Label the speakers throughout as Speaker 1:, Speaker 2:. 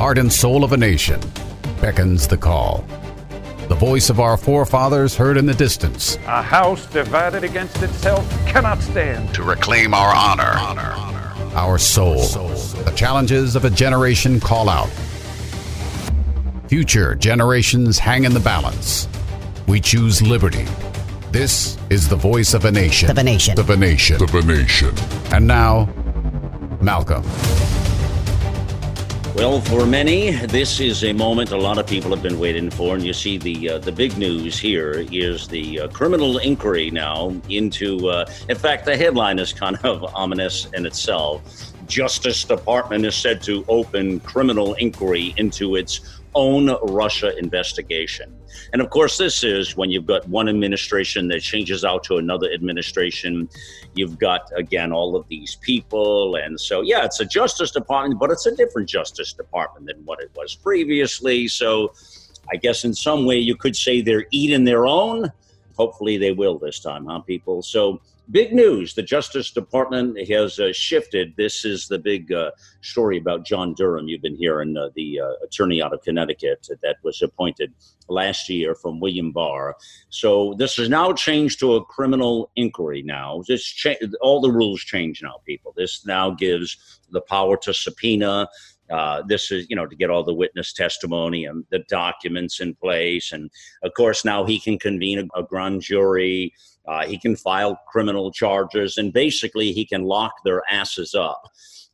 Speaker 1: heart and soul of a nation, beckons the call. The voice of our forefathers heard in the distance.
Speaker 2: A house divided against itself cannot stand.
Speaker 1: To reclaim our honor, our soul. The challenges of a generation call out. Future generations hang in the balance. We choose liberty. This is the voice of a nation.
Speaker 3: Of a nation.
Speaker 1: Of a nation. Of a nation. And now, Malcolm.
Speaker 4: Well, for many, this is a moment a lot of people have been waiting for. And you see the big news here is the criminal inquiry now into, in fact, the headline is kind of ominous in itself. Justice Department is said to open criminal inquiry into its own Russia investigation. And of course, this is when you've got one administration that changes out to another administration. You've got, again, all of these people. And so, yeah, it's a Justice Department, but it's a different Justice Department than what it was previously. So I guess in some way you could say they're eating their own. Hopefully they will this time, huh, people? So big news. The Justice Department has shifted. This is the big story about John Durham. You've been hearing the attorney out of Connecticut that was appointed last year from William Barr. So this has now changed to a criminal inquiry now. All the rules change now, people. This now gives the power to subpoena. This is, to get all the witness testimony and the documents in place. And, of course, now he can convene a grand jury. He can file criminal charges. And basically, he can lock their asses up.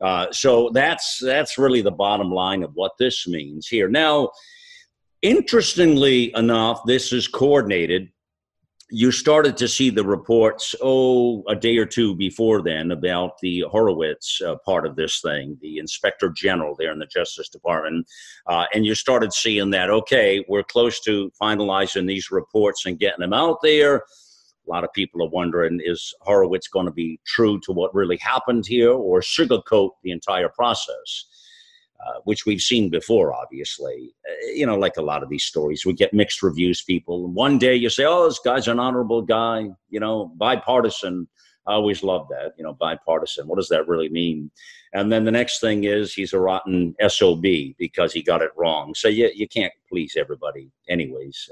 Speaker 4: So that's really the bottom line of what this means here. Now, interestingly enough, this is coordinated. You started to see the reports, a day or two before then about the Horowitz part of this thing, the Inspector General there in the Justice Department. And you started seeing that, okay, we're close to finalizing these reports and getting them out there. A lot of people are wondering, is Horowitz going to be true to what really happened here or sugarcoat the entire process? Which we've seen before, obviously. Like a lot of these stories, we get mixed reviews, people. One day you say, this guy's an honorable guy, bipartisan. I always love that, bipartisan. What does that really mean? And then the next thing is he's a rotten SOB because he got it wrong. So you can't please everybody anyways.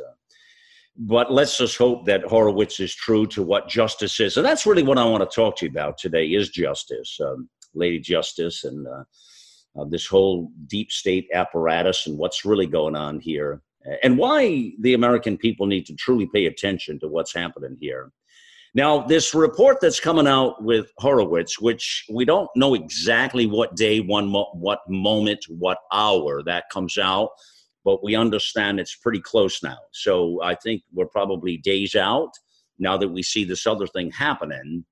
Speaker 4: But let's just hope that Horowitz is true to what justice is. And that's really what I want to talk to you about today is justice, Lady Justice, and this whole deep state apparatus and what's really going on here and why the American people need to truly pay attention to what's happening here. Now, this report that's coming out with Horowitz, which we don't know exactly what day, what moment, what hour that comes out, but we understand it's pretty close now. So I think we're probably days out now that we see this other thing happening.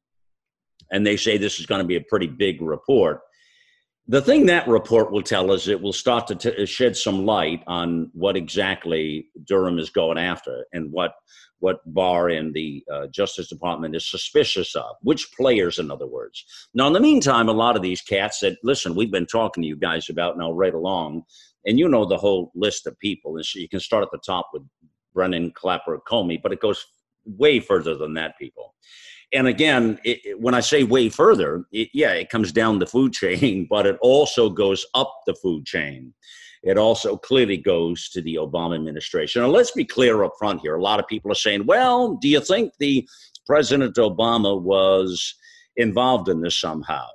Speaker 4: And they say this is going to be a pretty big report. The thing that report will tell us, it will start to shed some light on what exactly Durham is going after and what Barr and the Justice Department is suspicious of, which players, in other words. Now, in the meantime, a lot of these cats said, listen, we've been talking to you guys about now right along, and you know the whole list of people. And so you can start at the top with Brennan, Clapper, Comey, but it goes way further than that, people. And again, when I say way further, it comes down the food chain, but it also goes up the food chain. It also clearly goes to the Obama administration. And let's be clear up front here. A lot of people are saying, well, do you think the President Obama was involved in this somehow?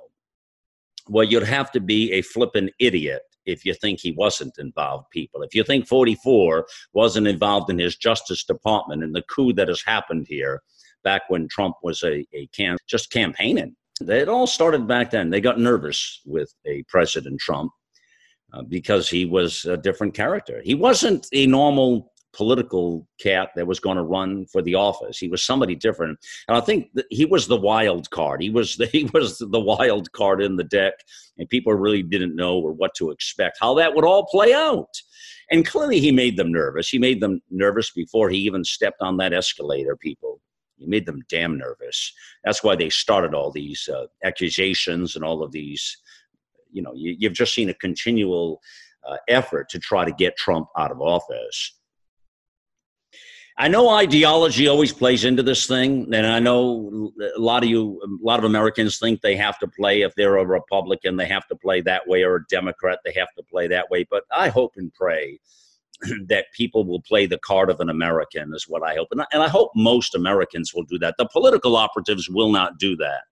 Speaker 4: Well, you'd have to be a flippin' idiot if you think he wasn't involved, people. If you think 44 wasn't involved in his Justice Department and the coup that has happened here, back when Trump was just campaigning. It all started back then. They got nervous with a President Trump because he was a different character. He wasn't a normal political cat that was going to run for the office. He was somebody different. And I think that he was the wild card. He was the wild card in the deck, and people really didn't know or what to expect, how that would all play out. And clearly he made them nervous. He made them nervous before he even stepped on that escalator, people. He made them damn nervous. That's why they started all these accusations and all of these, you've just seen a continual effort to try to get Trump out of office. I know ideology always plays into this thing, and I know a lot of Americans think they have to play, if they're a Republican, they have to play that way, or a Democrat, they have to play that way. But I hope and pray that people will play the card of an American, is what I hope. And I hope most Americans will do that. The political operatives will not do that.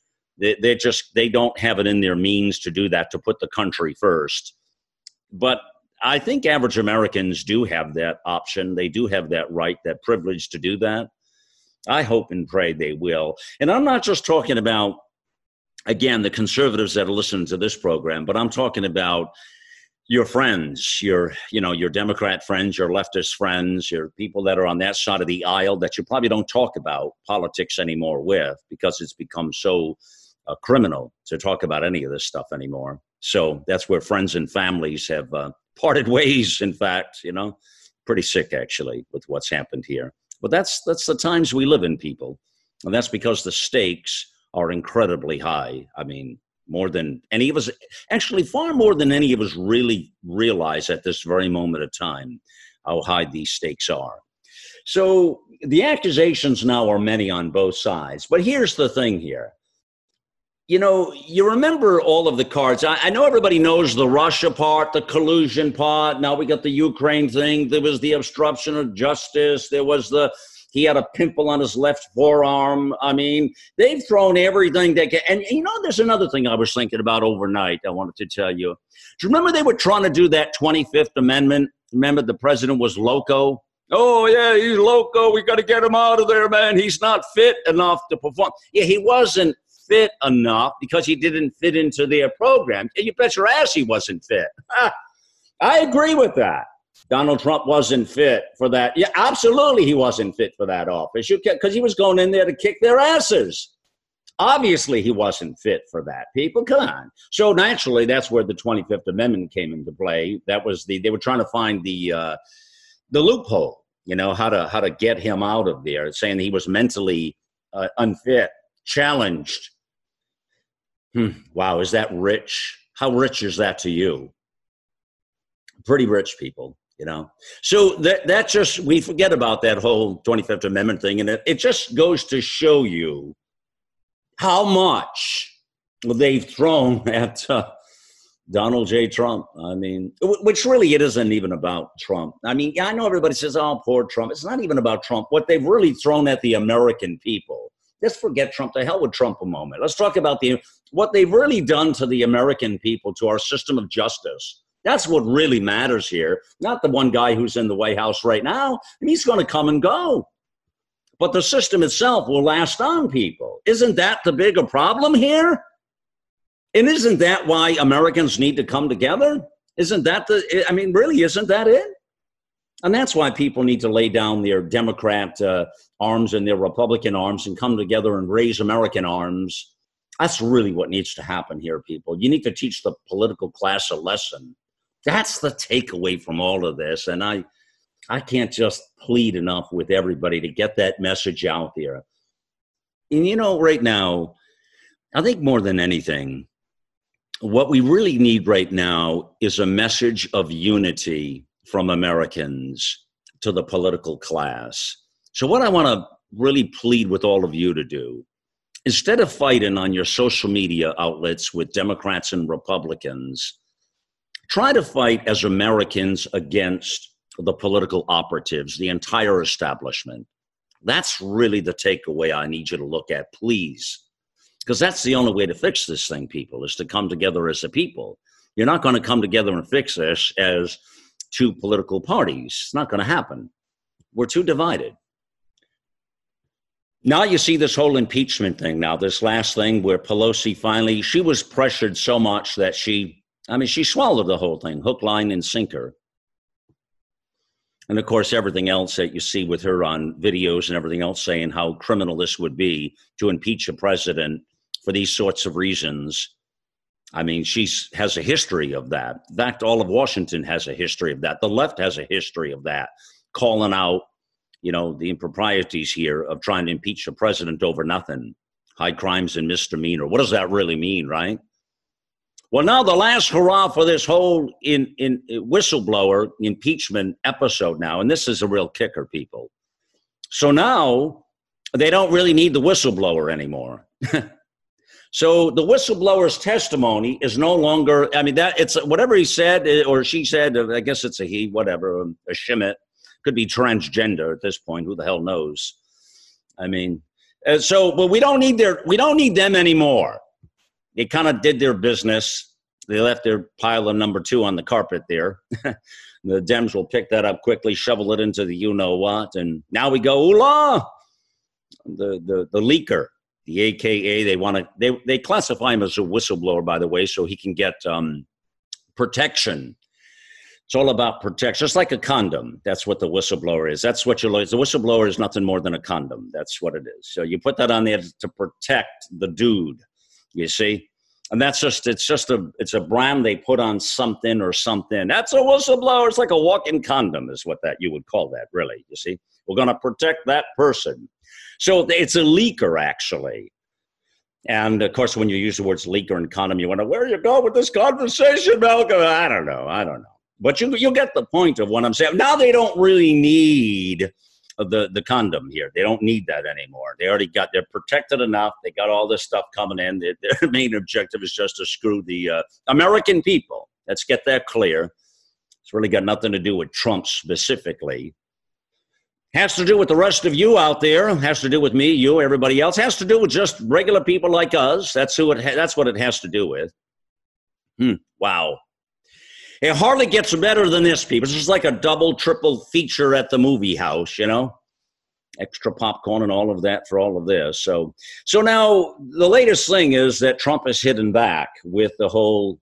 Speaker 4: They don't have it in their means to do that, to put the country first. But I think average Americans do have that option. They do have that right, that privilege to do that. I hope and pray they will. And I'm not just talking about, again, the conservatives that are listening to this program, but I'm talking about your friends, your Democrat friends, your leftist friends, your people that are on that side of the aisle that you probably don't talk about politics anymore with, because it's become so criminal to talk about any of this stuff anymore. So that's where friends and families have parted ways, in fact, pretty sick actually with what's happened here. But that's the times we live in, people. And that's because the stakes are incredibly high. I mean, more than any of us, actually far more than any of us really realize at this very moment of time, how high these stakes are. So the accusations now are many on both sides. But here's the thing here. You remember all of the cards. I know everybody knows the Russia part, the collusion part. Now we got the Ukraine thing. There was the obstruction of justice. There was he had a pimple on his left forearm. I mean, they've thrown everything they can. And, there's another thing I was thinking about overnight I wanted to tell you. Do you remember they were trying to do that 25th Amendment? Remember the president was loco? Oh, yeah, he's loco. We got to get him out of there, man. He's not fit enough to perform. Yeah, he wasn't fit enough because he didn't fit into their program. You bet your ass he wasn't fit. I agree with that. Donald Trump wasn't fit for that. Yeah, absolutely he wasn't fit for that office because he was going in there to kick their asses. Obviously he wasn't fit for that, people. Come on. So naturally, that's where the 25th Amendment came into play. That was they were trying to find the loophole, how to get him out of there, saying he was mentally unfit, challenged. Wow, is that rich? How rich is that to you? Pretty rich, people. So that just, we forget about that whole 25th Amendment thing, and it just goes to show you how much they've thrown at Donald J. Trump. I mean, which really, it isn't even about Trump. I mean, I know everybody says, oh, poor Trump. It's not even about Trump. What they've really thrown at the American people. Let's forget Trump. The hell with Trump a moment. Let's talk about what they've really done to the American people, to our system of justice. That's what really matters here. Not the one guy who's in the White House right now. And he's going to come and go. But the system itself will last on, people. Isn't that the bigger problem here? And isn't that why Americans need to come together? Isn't that really, isn't that it? And that's why people need to lay down their Democrat arms and their Republican arms and come together and raise American arms. That's really what needs to happen here, people. You need to teach the political class a lesson. That's the takeaway from all of this. And I can't just plead enough with everybody to get that message out there. And right now, I think more than anything, what we really need right now is a message of unity from Americans to the political class. So what I want to really plead with all of you to do, instead of fighting on your social media outlets with Democrats and Republicans, try to fight as Americans against the political operatives, the entire establishment. That's really the takeaway I need you to look at, please. Because that's the only way to fix this thing, people, is to come together as a people. You're not going to come together and fix this as two political parties. It's not going to happen. We're too divided. Now you see this whole impeachment thing now, this last thing where Pelosi finally, she was pressured so much that she swallowed the whole thing, hook, line, and sinker. And of course, everything else that you see with her on videos and everything else saying how criminal this would be to impeach a president for these sorts of reasons. I mean, she has a history of that. In fact, all of Washington has a history of that. The left has a history of that, calling out, the improprieties here of trying to impeach a president over nothing, high crimes and misdemeanor. What does that really mean, right? Well, now the last hurrah for this whole whistleblower impeachment episode now, and this is a real kicker, people. So now they don't really need the whistleblower anymore. So the whistleblower's testimony is no longer, I mean, that it's whatever he said or she said, I guess it's a he, whatever, a shimmet, could be transgender at this point. Who the hell knows? I mean, but we don't need them anymore. They kind of did their business. They left their pile of number 2 on the carpet there. The Dems will pick that up quickly, shovel it into the you-know-what, and now we go, ooh-la! The leaker, the AKA, they classify him as a whistleblower, by the way, so he can get protection. It's all about protection. It's like a condom. That's what the whistleblower is. That's what the whistleblower is nothing more than a condom. That's what it is. So you put that on there to protect the dude, you see? And it's a brand they put on something or something. That's a whistleblower. It's like a walk-in condom is what that you would call that, really. You see, we're going to protect that person. So it's a leaker, actually. And of course, when you use the words leaker and condom, you wonder, where you go with this conversation, Malcolm? I don't know. But you get the point of what I'm saying. Now they don't really need the condom here. They don't need that anymore. They're protected enough. They got all this stuff coming in. Their main objective is just to screw the American people. Let's get that clear. It's really got nothing to do with Trump specifically. Has to do with the rest of you out there. Has to do with me, you, everybody else. Has to do with just regular people like us. That's what it has to do with. Wow. It hardly gets better than this, people. It's just like a double, triple feature at the movie house, you know? Extra popcorn and all of that for all of this. So now the latest thing is that Trump is hitting back with the whole,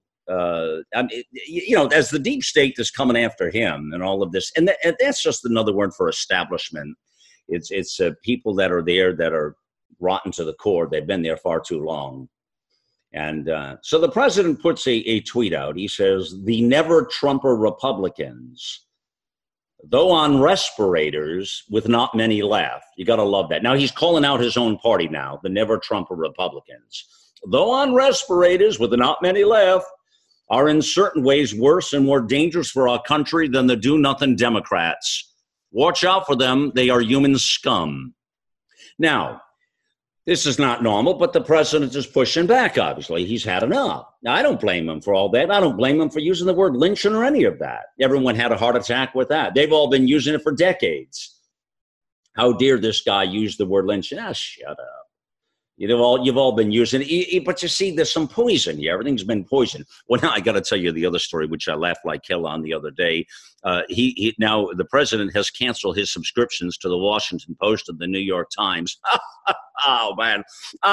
Speaker 4: as the deep state is coming after him and all of this. And that's just another word for establishment. It's people that are there that are rotten to the core. They've been there far too long. And so the president puts a tweet out. He says, the never-Trumper Republicans, though on respirators with not many left. You got to love that. Now he's calling out his own party now, the never-Trumper Republicans. Though on respirators with not many left, are in certain ways worse and more dangerous for our country than the do-nothing Democrats. Watch out for them. They are human scum. Now, this is not normal, but the president is pushing back, obviously. He's had enough. Now, I don't blame him for all that. I don't blame him for using the word lynching or any of that. Everyone had a heart attack with that. They've all been using it for decades. How dare this guy use the word lynching? Shut up. You've all been using it. But you see, there's some poison here. Everything's been poisoned. Well, now I got to tell you the other story, which I laughed like hell on the other day. Now the president has canceled his subscriptions to the Washington Post and the New York Times. Oh man,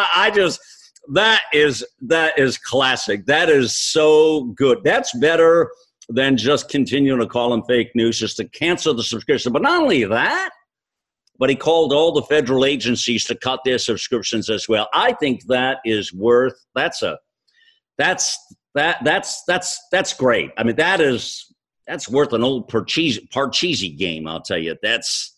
Speaker 4: that is classic. That is so good. That's better than just continuing to call them fake news, just to cancel the subscription. But not only that, but he called all the federal agencies to cut their subscriptions as well. I think that is worth. That's great. I mean, that's worth an old Parcheesi game. I'll tell you. That's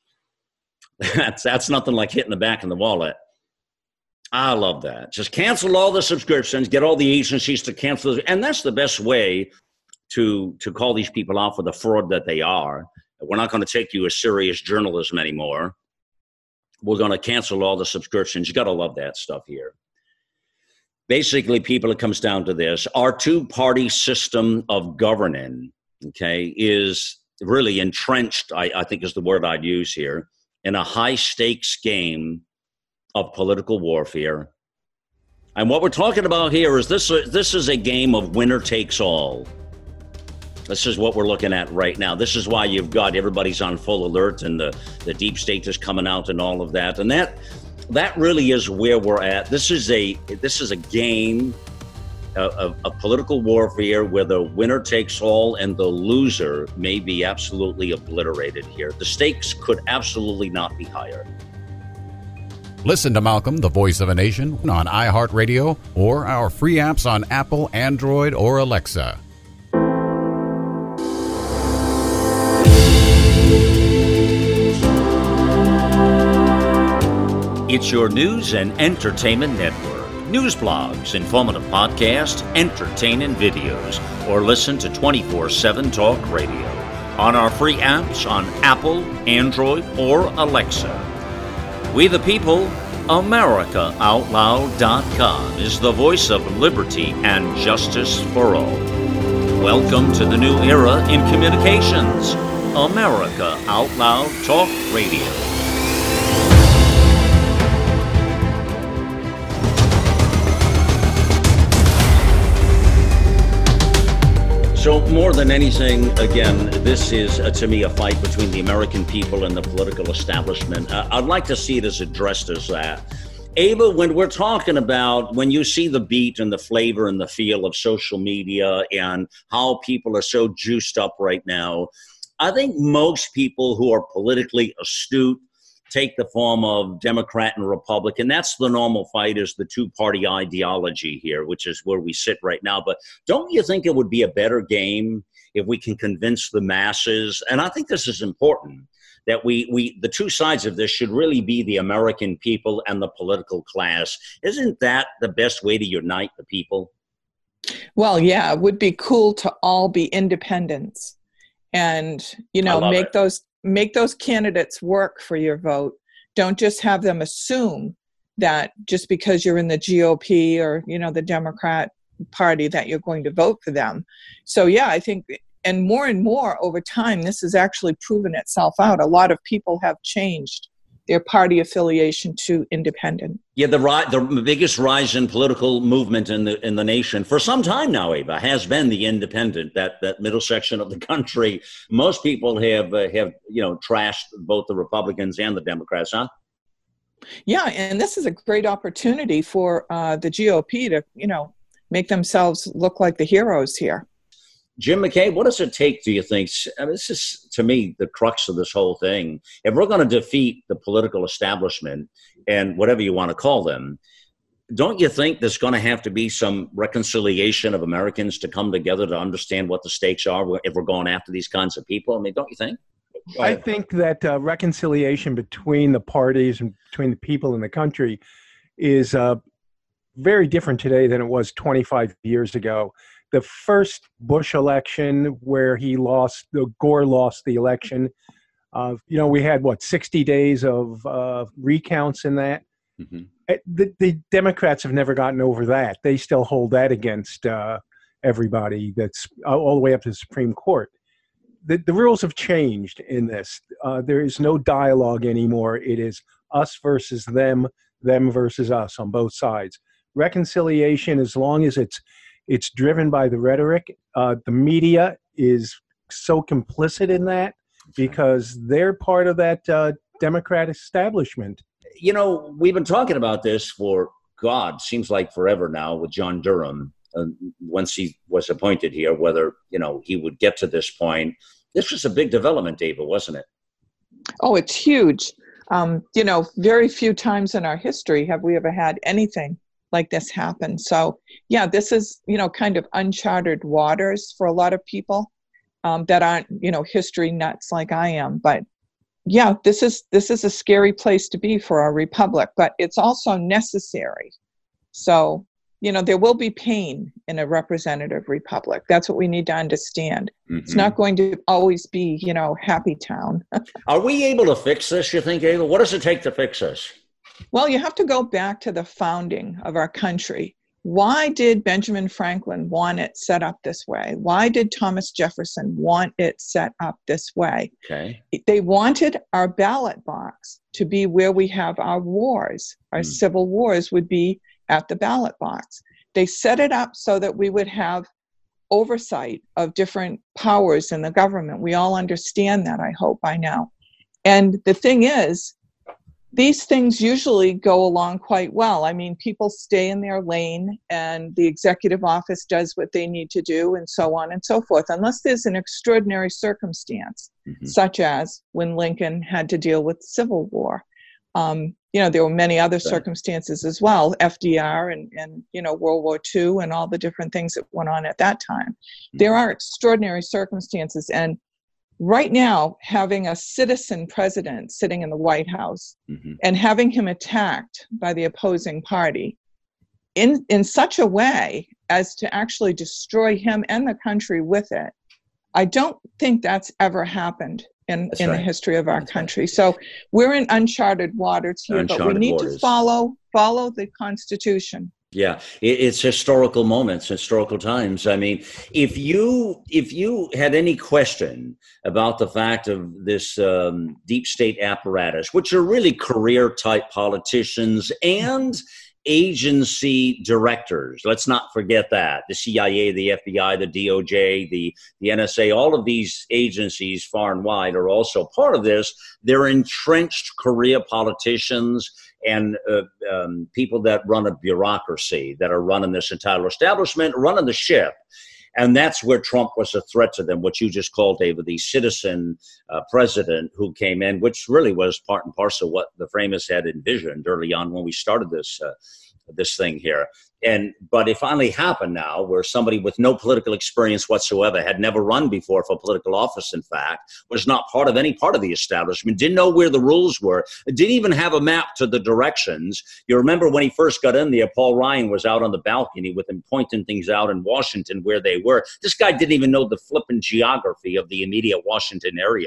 Speaker 4: nothing like hitting the back of the wallet. I love that. Just cancel all the subscriptions, get all the agencies to cancel, and that's the best way to call these people out for the fraud that they are. We're not going to take you as serious journalism anymore. We're going to cancel all the subscriptions. You got to love that stuff here. Basically, people, it comes down to this. Our two-party system of governing, okay, is really entrenched, I think is the word I'd use here, in a high-stakes game of political warfare. And what we're talking about here is this is a game of winner takes all. This is what we're looking at right now. This is why you've got everybody's on full alert and the deep state is coming out and all of that. And that really is where we're at. This is a game of political warfare where the winner takes all and the loser may be absolutely obliterated here. The stakes could absolutely not be higher.
Speaker 1: Listen to Malcolm, the Voice of a Nation, on iHeartRadio or our free apps on Apple, Android, or Alexa.
Speaker 4: It's your news and entertainment network. News blogs, informative podcasts, entertaining videos, or listen to 24/7 Talk Radio. on our free apps on Apple, Android, or Alexa. We the People, AmericaOutloud.com is the voice of liberty and justice for all. Welcome to the new era in communications. America Out Loud Talk Radio. So more than anything, again, this is, to me, a fight between the American people and the political establishment. I'd like to see it as addressed as that. Ava, when we're talking about, when you see the beat and the flavor and the feel of social media and how people are so juiced up right now, I think most people who are politically astute take the form of Democrat and Republican. That's the normal fight, is the two-party ideology here, which is where we sit right now. But don't you think it would be a better game if we can convince the masses? And I think this is important, that we the two sides of this should really be the American people and the political class. Isn't that the best way to unite the people?
Speaker 3: Well, yeah, it would be cool to all be independents and, make those candidates work for your vote. Don't just have them assume that just because you're in the GOP or, the Democrat Party that you're going to vote for them. So, yeah, I think, and more over time, this has actually proven itself out. A lot of people have changed their party affiliation to independent. Yeah, the biggest rise in political movement in the nation for some time now, Ava, has been the independent, that middle section of the country. Most people have trashed both the Republicans and the Democrats, huh? Yeah, and this is a great opportunity for the GOP to, make themselves look like the heroes here. Jim McKay, what does it take, do you think? This is, to me, the crux of this whole thing. If we're going to defeat the political establishment and whatever you want to call them, don't you think there's going to have to be some reconciliation of Americans to come together to understand what the stakes are if we're going after these kinds of people? I mean, don't you think?
Speaker 5: I think that reconciliation between the parties and between the people in the country is very different today than it was 25 years ago. The first Bush election where Gore lost the election, we had, 60 days of recounts in that. Mm-hmm. The Democrats have never gotten over that. They still hold that against everybody, that's all the way up to the Supreme Court. The rules have changed in this. There is no dialogue anymore. It is us versus them versus us on both sides. Reconciliation, as long as it's driven by the rhetoric. The media is so complicit in that because they're part of that Democrat establishment. We've been talking about this for, seems like forever now with John Durham. Once he was appointed here, whether, he would get to this point. This was a big development, Ava, wasn't it? Oh, it's huge. Very few times in our history have we ever had anything like this happen. So yeah, this is, kind of uncharted waters for a lot of people that aren't, history nuts like I am. But yeah, this is a scary place to be for our republic, but it's also necessary. So, there will be pain in a representative republic. That's what we need to understand. Mm-hmm. It's not going to always be, happy town. Are we able to fix this, you think, Ava? What does it take to fix this? Well, you have to go back to the founding of our country. Why did Benjamin Franklin want it set up this way? Why did Thomas Jefferson want it set up this way? Okay. They wanted our ballot box to be where we have our wars. Our civil wars would be at the ballot box. They set it up so that we would have oversight of different powers in the government. We all understand that, I hope, by now. And the thing is, these things usually go along quite well. I mean, people stay in their lane and the executive office does what they need to do and so on and so forth, unless there's an extraordinary circumstance, such as when Lincoln had to deal with Civil War. There were many other circumstances as well, FDR and World War II and all the different things that went on at that time. There are extraordinary circumstances, and right now, having a citizen president sitting in the White House and having him attacked by the opposing party in such a way as to actually destroy him and the country with it,
Speaker 3: I don't think that's ever happened in the history of our country. So we're in uncharted waters here, but we need to follow the Constitution.
Speaker 4: Yeah, it's historical moments, historical times. I mean, if you had any question about the fact of this deep state apparatus, which are really career-type politicians and agency directors, let's not forget that, the CIA, the FBI, the DOJ, the NSA, all of these agencies far and wide are also part of this. They're entrenched career politicians and people that run a bureaucracy, that are running this entire establishment, running the ship. And that's where Trump was a threat to them, what you just called, David, the citizen president who came in, which really was part and parcel of what the framers had envisioned early on when we started this thing here. But it finally happened now, where somebody with no political experience whatsoever, had never run before for political office, in fact, was not part of any part of the establishment, didn't know where the rules were, didn't even have a map to the directions. You remember when he first got in there, Paul Ryan was out on the balcony with him pointing things out in Washington where they were. This guy didn't even know the flipping geography of the immediate Washington area.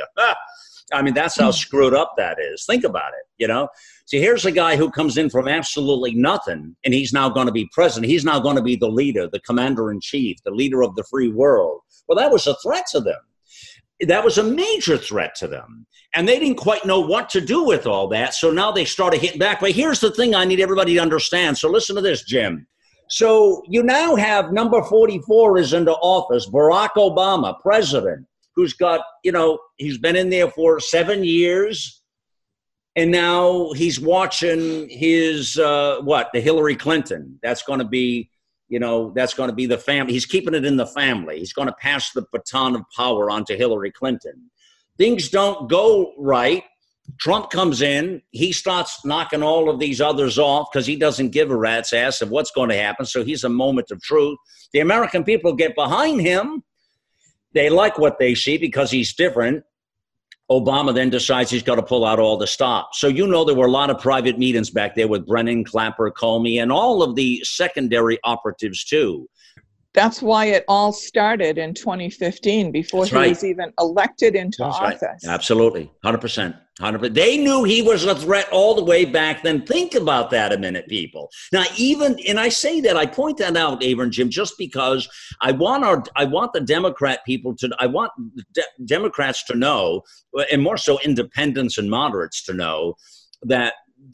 Speaker 4: I mean, that's how screwed up that is. Think about it, you know? See, here's a guy who comes in from absolutely nothing, and he's now going to be president. He's now going to be the leader, the commander-in-chief, the leader of the free world. Well, that was a threat to them. That was a major threat to them. And they didn't quite know what to do with all that, so now they started hitting back. But here's the thing I need everybody to understand. So listen to this, Jim. So you now have number 44 is into office, Barack Obama, president, who's got, he's been in there for 7 years. And now he's watching his, the Hillary Clinton. That's going to be, that's going to be the family. He's keeping it in the family. He's going to pass the baton of power on to Hillary Clinton. Things don't go right. Trump comes in. He starts knocking all of these others off because he doesn't give a rat's ass of what's going to happen. So he's a moment of truth. The American people get behind him. They like what they see because he's different. Obama then decides he's got to pull out all the stops. So there were a lot of private meetings back there with Brennan, Clapper, Comey, and all of the secondary operatives too.
Speaker 3: That's why it all started in 2015, before he was even elected into office. Right.
Speaker 4: Absolutely, 100%. They knew he was a threat all the way back then. Think about that a minute, people. Now, and I say that, I point that out, Ava and Jim, just because I want the Democrat people I want Democrats to know, and more so independents and moderates to know, that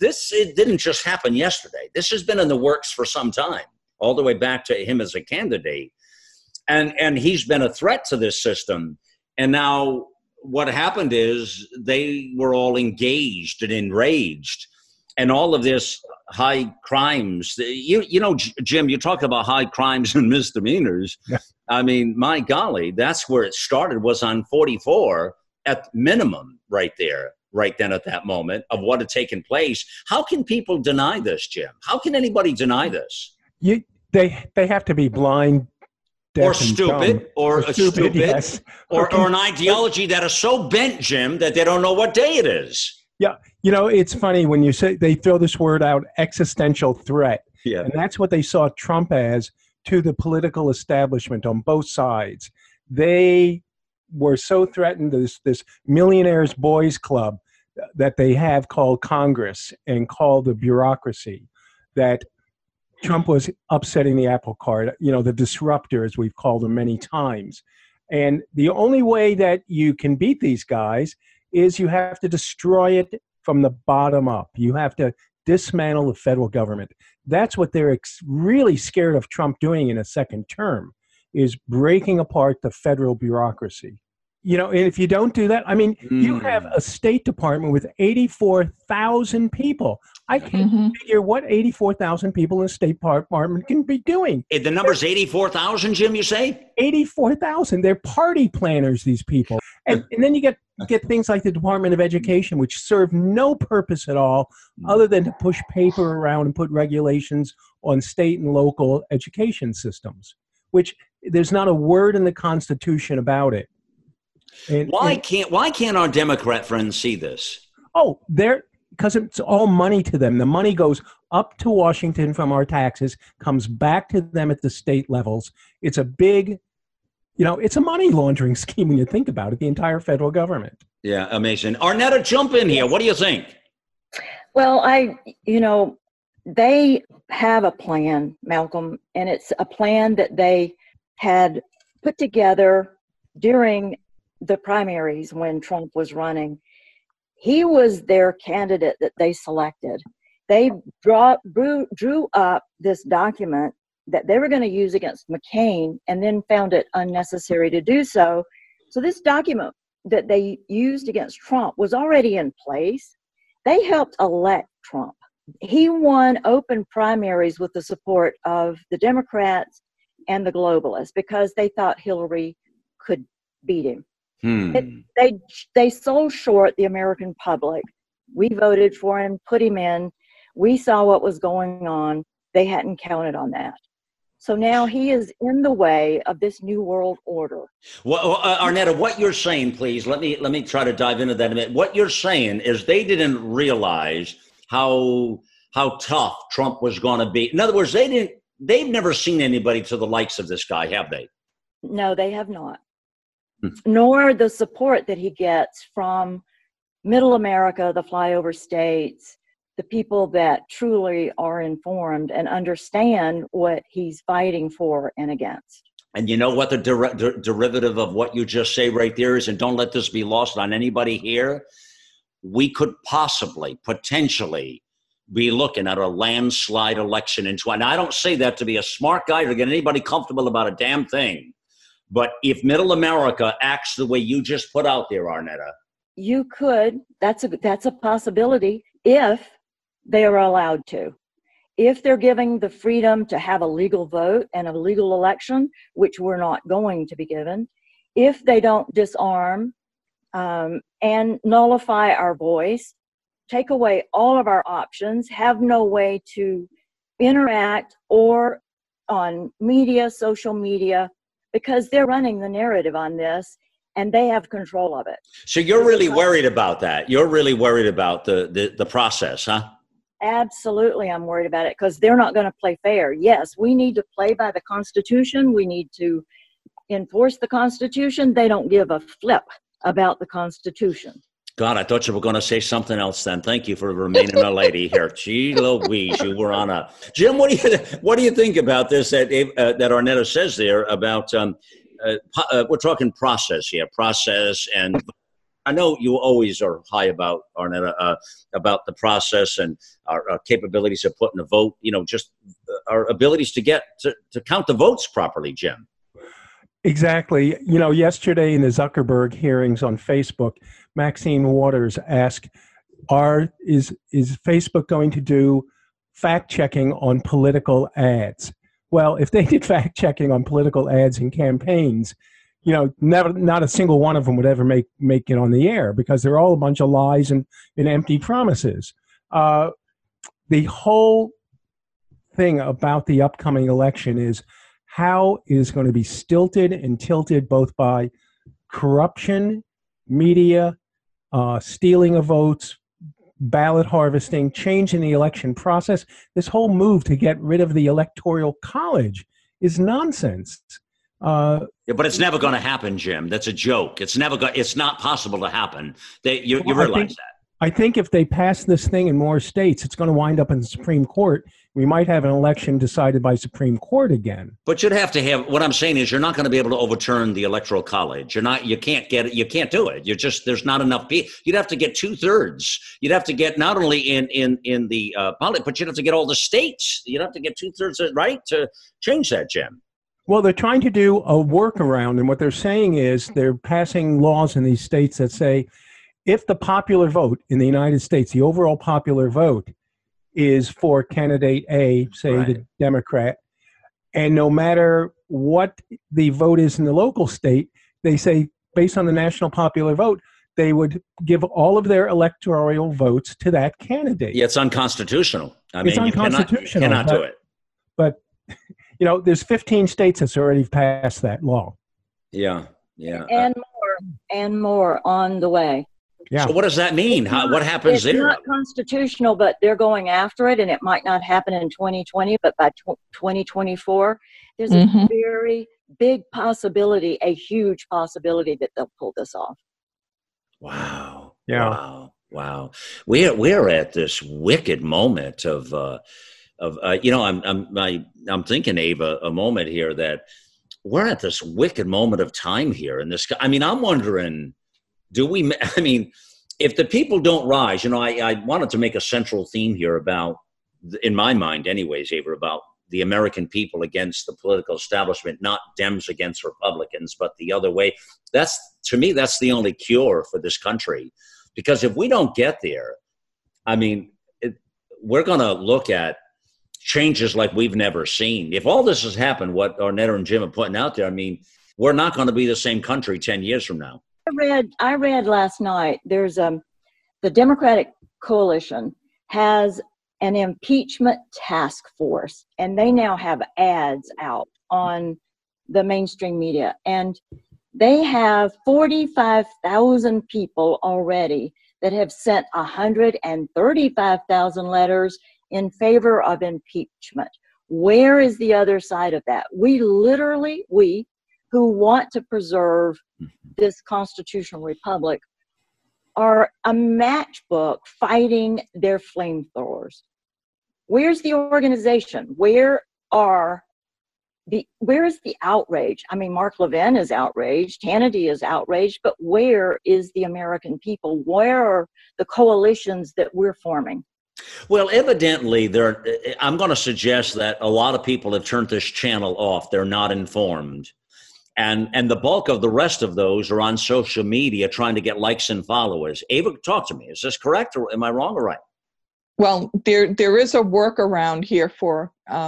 Speaker 4: it didn't just happen yesterday. This has been in the works for some time, all the way back to him as a candidate. And he's been a threat to this system. And now what happened is they were all engaged and enraged. And all of this high crimes, Jim, you talk about high crimes and misdemeanors. Yeah. I mean, my golly, that's where it started, was on 44 at minimum right there. Right then at that moment of what had taken place. How can people deny this, Jim? How can anybody deny this?
Speaker 5: They have to be blind, deaf,
Speaker 4: or stupid, or stupid, yes. or an ideology that is so bent, Jim, that they don't know what day it is.
Speaker 5: Yeah, it's funny when you say they throw this word out, existential threat. Yeah, and that's what they saw Trump as to the political establishment on both sides. They were so threatened. This millionaires boys club that they have called Congress and called the bureaucracy, that Trump was upsetting the apple cart, the disruptor, as we've called him many times. And the only way that you can beat these guys is you have to destroy it from the bottom up. You have to dismantle the federal government. That's what they're really scared of Trump doing in a second term, is breaking apart the federal bureaucracy. And if you don't do that, you have a State Department with 84,000 people. I can't figure what 84,000 people in the State Department can be doing.
Speaker 4: The number's 84,000, Jim, you say?
Speaker 5: 84,000. They're party planners, these people. And then you get things like the Department of Education, which serve no purpose at all other than to push paper around and put regulations on state and local education systems, which there's not a word in the Constitution about it.
Speaker 4: Why can't our Democrat friends see this?
Speaker 5: Oh, because it's all money to them. The money goes up to Washington from our taxes, comes back to them at the state levels. It's a big it's a money laundering scheme when you think about it, the entire federal government.
Speaker 4: Yeah, amazing. Arnetta, jump in here. What do you think?
Speaker 6: Well, they have a plan, Malcolm, and it's a plan that they had put together during the primaries when Trump was running. He was their candidate that they selected. They drew up this document that they were going to use against McCain and then found it unnecessary to do so. So this document that they used against Trump was already in place. They helped elect Trump. He won open primaries with the support of the Democrats and the globalists because they thought Hillary could beat him. They sold short the American public. We voted for him, put him in. We saw what was going on. They hadn't counted on that. So now he is in the way of this new world order.
Speaker 4: Well, Arnetta, what you're saying, please, let me try to dive into that a minute. What you're saying is they didn't realize how tough Trump was going to be. In other words, they've never seen anybody to the likes of this guy, have they?
Speaker 6: No, they have not. Nor the support that he gets from middle America, the flyover states, the people that truly are informed and understand what he's fighting for and against.
Speaker 4: And you know what the derivative of what you just say right there is, and don't let this be lost on anybody here, we could potentially be looking at a landslide election in 20. Now, I don't say that to be a smart guy or to get anybody comfortable about a damn thing. But if middle America acts the way you just put out there, Arnetta.
Speaker 6: You could. That's a possibility if they are allowed to. If they're giving the freedom to have a legal vote and a legal election, which we're not going to be given, if they don't disarm and nullify our voice, take away all of our options, have no way to interact or on media, social media, because they're running the narrative on this and they have control of it.
Speaker 4: So you're really worried about that. You're really worried about the process, huh?
Speaker 6: Absolutely, I'm worried about it because they're not going to play fair. Yes, we need to play by the Constitution. We need to enforce the Constitution. They don't give a flip about the Constitution.
Speaker 4: God, I thought you were going to say something else then. Thank you for remaining a lady here. Gee Louise, you were on a... Jim, what do you think about this that Arnetta says there about, we're talking process here, process, and I know you always are high about, Arnetta, about the process and our capabilities of putting a vote, just our abilities to count the votes properly, Jim.
Speaker 5: Exactly. Yesterday in the Zuckerberg hearings on Facebook, Maxine Waters asked, is Facebook going to do fact-checking on political ads? Well, if they did fact-checking on political ads and campaigns, not a single one of them would ever make it on the air because they're all a bunch of lies and empty promises. The whole thing about the upcoming election is how it is going to be stilted and tilted both by corruption, media, stealing of votes, ballot harvesting, change in the election process. This whole move to get rid of the Electoral College is nonsense.
Speaker 4: Yeah, but it's never going to happen, Jim. That's a joke. It's not possible to happen. You realize that.
Speaker 5: I think if they pass this thing in more states, it's going to wind up in the Supreme Court. We might have an election decided by Supreme Court again.
Speaker 4: But you'd have to have, what I'm saying is you're not going to be able to overturn the Electoral College. You can't do it. There's not enough people. You'd have to get 2/3. You'd have to get not only in the ballot, but you'd have to get all the states. You'd have to get 2/3 right to change that, Jim.
Speaker 5: Well, they're trying to do a workaround, and what they're saying is they're passing laws in these states that say if the popular vote in the United States, the overall popular vote, is for candidate A, say right, the Democrat, and no matter what the vote is in the local state, they say based on the national popular vote, they would give all of their electoral votes to that candidate.
Speaker 4: Yeah, it's unconstitutional.
Speaker 5: It's unconstitutional.
Speaker 4: You cannot do it.
Speaker 5: But there's 15 states that's already passed that law.
Speaker 4: Yeah.
Speaker 6: And more on the way.
Speaker 5: Yeah.
Speaker 4: So what does that mean? What happens there?
Speaker 6: It's not constitutional, but they're going after it, and it might not happen in 2020, but by 2024, there's a very big possibility, a huge possibility that they'll pull this off.
Speaker 4: Wow.
Speaker 5: Yeah.
Speaker 4: Wow. Wow. We're at this wicked moment of I'm thinking, Ava, a moment here that we're at this wicked moment of time here in this. I mean, I'm wondering, if the people don't rise, I wanted to make a central theme here about, in my mind anyways, Ava, about the American people against the political establishment, not Dems against Republicans, but the other way. To me, that's the only cure for this country. Because if we don't get there, we're going to look at changes like we've never seen. If all this has happened, what Arnetta and Jim are putting out there, we're not going to be the same country 10 years from now.
Speaker 6: I read last night, there's the Democratic coalition has an impeachment task force, and they now have ads out on the mainstream media, and they have 45,000 people already that have sent 135,000 letters in favor of impeachment. Where is the other side of that? We who want to preserve this constitutional republic are a matchbook fighting their flamethrowers. Where's the organization? Where is the outrage? Mark Levin is outraged, Hannity is outraged, but where is the American people? Where are the coalitions that we're forming?
Speaker 4: Well, evidently, I'm going to suggest that a lot of people have turned this channel off. They're not informed. And the bulk of the rest of those are on social media trying to get likes and followers. Ava, talk to me. Is this correct, or am I wrong or right?
Speaker 3: Well, there is a workaround here for,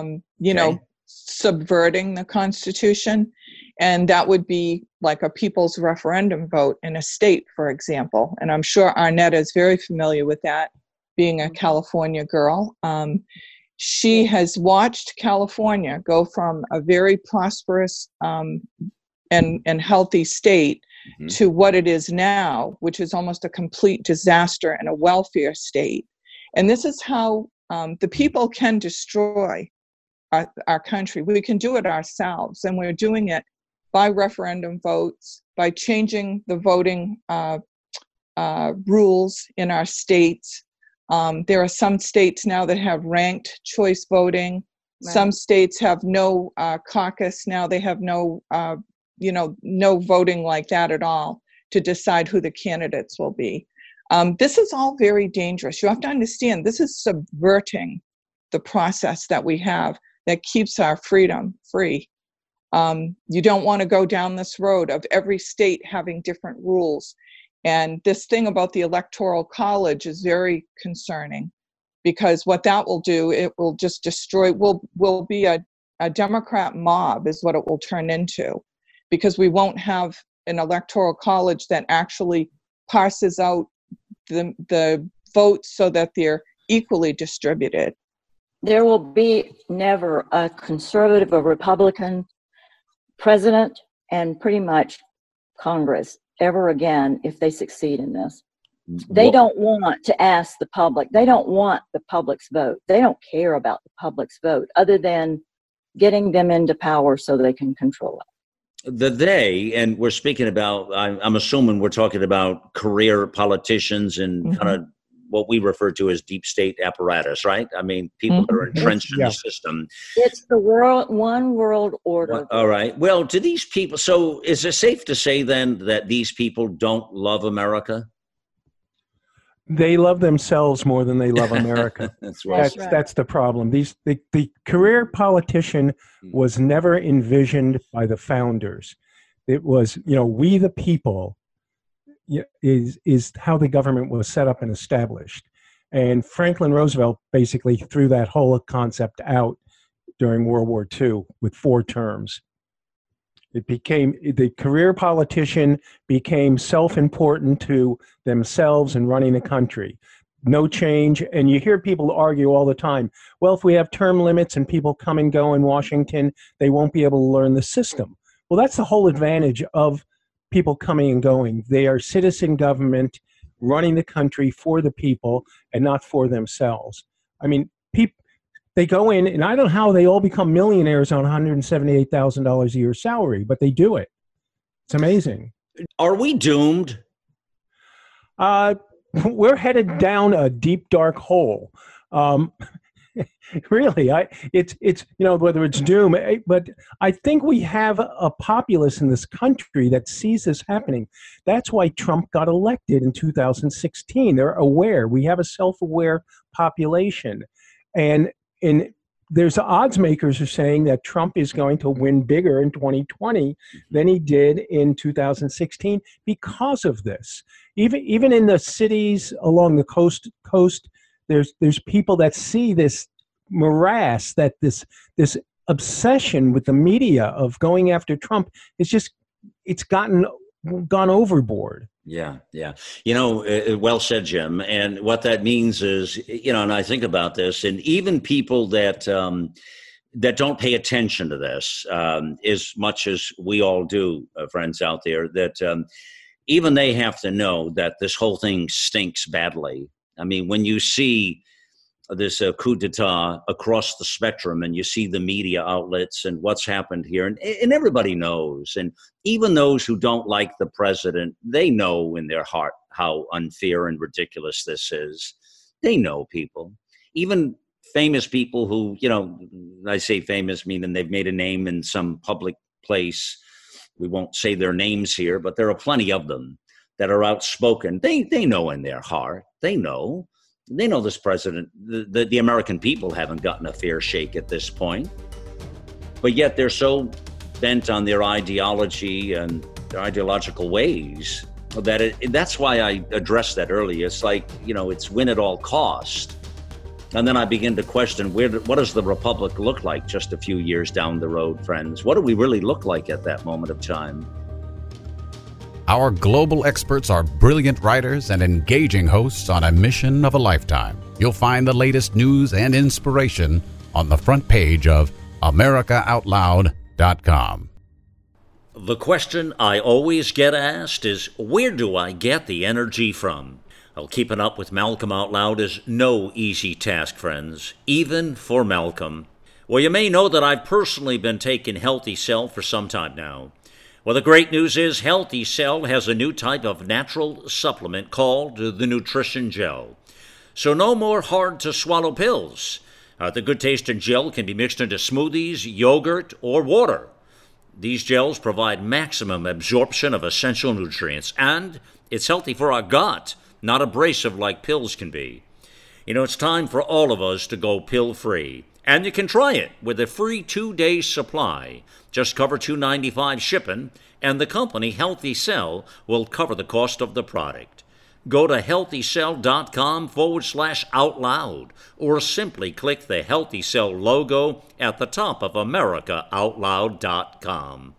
Speaker 3: subverting the Constitution. And that would be like a people's referendum vote in a state, for example. And I'm sure Arnetta is very familiar with that, being a California girl. She has watched California go from a very prosperous and healthy state to what it is now, which is almost a complete disaster and a welfare state. And this is how the people can destroy our country. We can do it ourselves, and we're doing it by referendum votes, by changing the voting rules in our states. There are some states now that have ranked choice voting. Right. Some states have no caucus now. They have no voting like that at all to decide who the candidates will be. This is all very dangerous. You have to understand, this is subverting the process that we have that keeps our freedom free. You don't want to go down this road of every state having different rules. And this thing about the Electoral College is very concerning, because what that will do, it will just destroy, will be a Democrat mob is what it will turn into, because we won't have an Electoral College that actually parses out the votes so that they're equally distributed.
Speaker 6: There will be never a conservative or Republican president and pretty much Congress ever again if they succeed in this. They don't want to ask the public. They don't want the public's vote. They don't care about the public's vote other than getting them into power so they can control it.
Speaker 4: And we're speaking about, I'm assuming we're talking about career politicians and kind of what we refer to as deep state apparatus, right? People that are entrenched in the system.
Speaker 6: It's the one world order.
Speaker 4: All right. Well, do these people, so is it safe to say then that these people don't love America?
Speaker 5: They love themselves more than they love America.
Speaker 4: That's right.
Speaker 5: That's the problem. The career politician was never envisioned by the founders. It was, we the people is how the government was set up and established. And Franklin Roosevelt basically threw that whole concept out during World War II with 4 terms. The career politician became self-important to themselves and running the country. No change. And you hear people argue all the time, well, if we have term limits and people come and go in Washington, they won't be able to learn the system. Well, that's the whole advantage of people coming and going. They are citizen government running the country for the people and not for themselves. they go in, and I don't know how they all become millionaires on $178,000 a year salary, but they do it. It's amazing.
Speaker 4: Are we doomed?
Speaker 5: We're headed down a deep, dark hole. Really, it's whether it's doom, but I think we have a populace in this country that sees this happening. That's why Trump got elected in 2016. They're aware. We have a self-aware population, and there's odds makers are saying that Trump is going to win bigger in 2020 than he did in 2016 because of this. Even in the cities along the coast, there's people that see this morass, that this obsession with the media of going after Trump it's gone overboard.
Speaker 4: Yeah. Well said, Jim. And what that means is, and I think about this, and even people that don't pay attention to this as much as we all do, friends out there, that even they have to know that this whole thing stinks badly. I mean, when you see this coup d'etat across the spectrum, and you see the media outlets and what's happened here, and everybody knows, and even those who don't like the president, they know in their heart how unfair and ridiculous this is. They know people, even famous people who, I say famous meaning they've made a name in some public place. We won't say their names here, but there are plenty of them that are outspoken. They know in their heart, they know this president, the American people haven't gotten a fair shake at this point, but yet they're so bent on their ideology and their ideological ways that that's why I addressed that earlier. It's like, it's win at all cost. And then I begin to question, what does the republic look like just a few years down the road, friends? What do we really look like at that moment of time?
Speaker 1: Our global experts are brilliant writers and engaging hosts on a mission of a lifetime. You'll find the latest news and inspiration on the front page of AmericaOutloud.com.
Speaker 4: The question I always get asked is, where do I get the energy from? Well, keeping up with Malcolm Out Loud is no easy task, friends, even for Malcolm. Well, you may know that I've personally been taking Healthy Cell for some time now. Well, the great news is Healthy Cell has a new type of natural supplement called the Nutrition Gel. So no more hard-to-swallow pills. The good-tasting gel can be mixed into smoothies, yogurt, or water. These gels provide maximum absorption of essential nutrients, and it's healthy for our gut, not abrasive like pills can be. It's time for all of us to go pill-free. And you can try it with a free 2-day supply. Just cover $2.95 shipping, and the company Healthy Cell will cover the cost of the product. Go to healthycell.com/outloud, or simply click the Healthy Cell logo at the top of AmericaOutloud.com.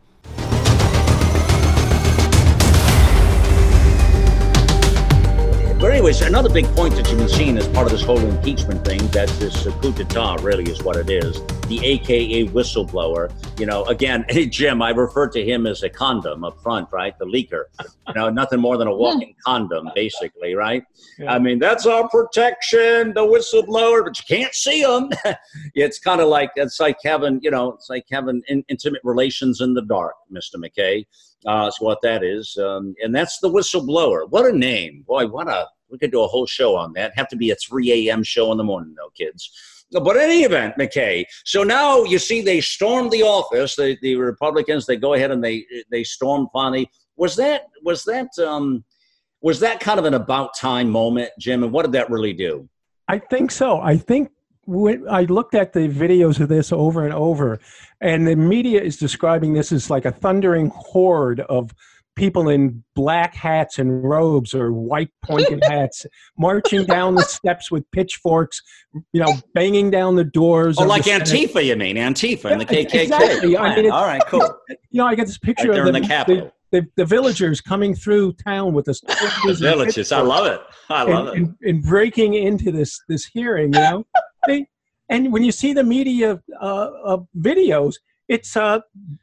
Speaker 4: But anyways, another big point that you've been seeing as part of this whole impeachment thing, that this coup d'etat really is what it is, the AKA whistleblower. Again, hey, Jim, I refer to him as a condom up front, right? The leaker. Nothing more than a walking condom, basically, right? Yeah. I mean, that's our protection, the whistleblower, but you can't see him. It's like having intimate relations in the dark, Mr. McKay. That's what that is. And that's the whistleblower. What a name. Boy, we could do a whole show on that. Have to be a 3 a.m. show in the morning, though, kids. But in any event, McKay, so now you see they stormed the office, the Republicans, they go ahead and they stormed finally. Was that kind of an about time moment, Jim? And what did that really do?
Speaker 5: I think so. I think when I looked at the videos of this over and over, and the media is describing this as like a thundering horde of people in black hats and robes or white pointed hats marching down the steps with pitchforks, banging down the doors.
Speaker 4: Oh, like Antifa, you mean? Antifa and the KKK.
Speaker 5: Exactly. I mean,
Speaker 4: all right, cool.
Speaker 5: I got this picture
Speaker 4: right
Speaker 5: of
Speaker 4: the Capitol.
Speaker 5: The villagers coming through town with the
Speaker 4: villagers. I love it.
Speaker 5: And breaking into this hearing, and when you see the media videos, it's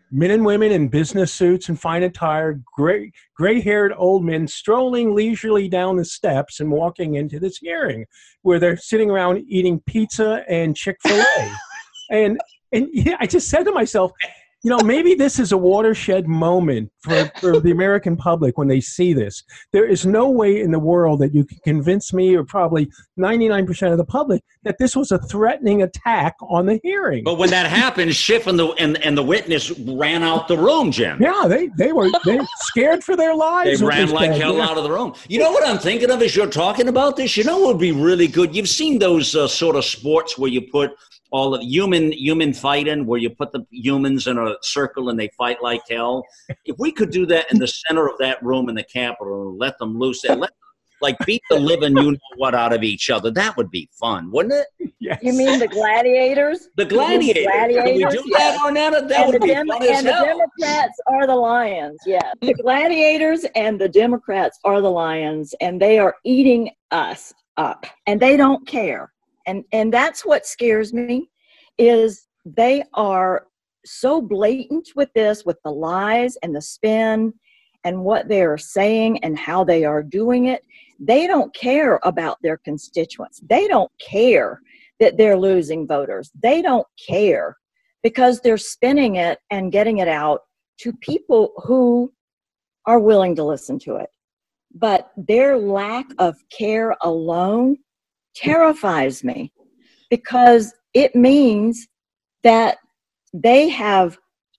Speaker 5: men and women in business suits and fine attire, gray-haired old men strolling leisurely down the steps and walking into this hearing where they're sitting around eating pizza and Chick-fil-A. and yeah, I just said to myself, maybe this is a watershed moment for the American public when they see this. There is no way in the world that you can convince me, or probably 99% of the public, that this was a threatening attack on the hearing.
Speaker 4: But when that happened, Schiff and the witness ran out the room, Jim.
Speaker 5: Yeah, they were scared for their lives.
Speaker 4: They ran like hell out of the room. You know what I'm thinking of as you're talking about this? You know what would be really good? You've seen those sort of sports where you put all of human fighting, where you put the humans in a circle and they fight like hell. If we could do that in the center of that room in the Capitol and let them loose, and beat the living out of each other, that would be fun, wouldn't it?
Speaker 6: Yes. You mean the gladiators?
Speaker 4: The gladiators. Can we do that, Arnetta? That would be fun as hell.
Speaker 6: And the Democrats are the lions, yeah. The gladiators and the Democrats are the lions, and they are eating us up, and they don't care. And that's what scares me, is they are so blatant with this, with the lies and the spin and what they are saying and how they are doing it. They don't care about their constituents. They don't care that they're losing voters. They don't care because they're spinning it and getting it out to people who are willing to listen to it. But their lack of care alone terrifies me, because it means that they have